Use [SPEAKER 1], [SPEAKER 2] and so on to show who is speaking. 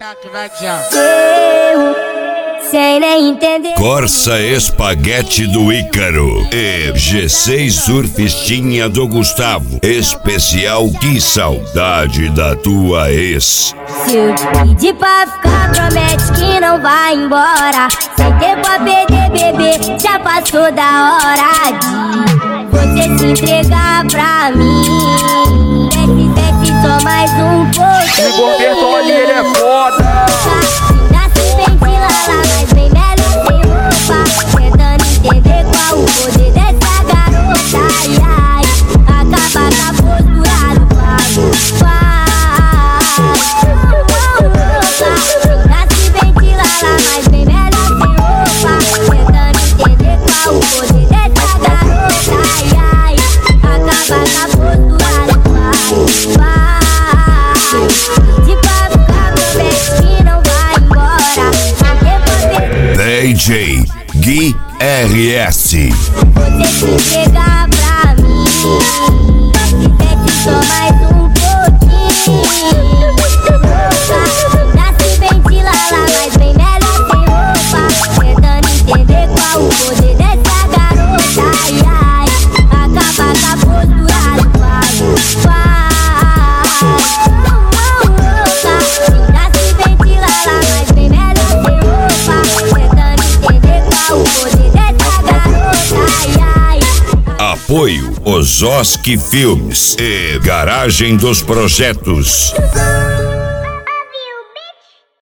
[SPEAKER 1] Tá que vai te amar.
[SPEAKER 2] Sem nem entender.
[SPEAKER 3] Corsa Espaguete do Ícaro e G6 Surfistinha do Gustavo. Especial Que Saudade da Tua Ex.
[SPEAKER 2] Se eu te pedir pra ficar, promete que não vai embora. Sem tempo a perder, bebê, já passou da hora de você se entregar pra mim. Desce só mais um pouquinho.
[SPEAKER 4] O Bertolli, ele é foda.
[SPEAKER 2] Nasce bem de lala, mas bem melhor sem roupa. Tentando entender qual o poder dessa garota. Ai, ai, acaba com a postura do pago. Nasce bem de lala, mas bem melhor sem roupa. Tentando entender qual o poder dessa garota. Ai, ai, acaba com a postura do pago. De pra ficar, promete que não vai embora.
[SPEAKER 3] DJ Gui RS.
[SPEAKER 2] Você se entregar pra mim. Desce só mais um pouquinho. Nasce bem de lala, mas bem melhor sem roupa. Tentando entender qual o poder dessa garota. Ai, ai, acaba com a postura do pago. Nasce bem de lala, mas bem melhor sem roupa. Tentando entender qual o poder dessa garota. Ai, ai.
[SPEAKER 3] Apoio Ozoski Filmes e Garagem dos Projetos.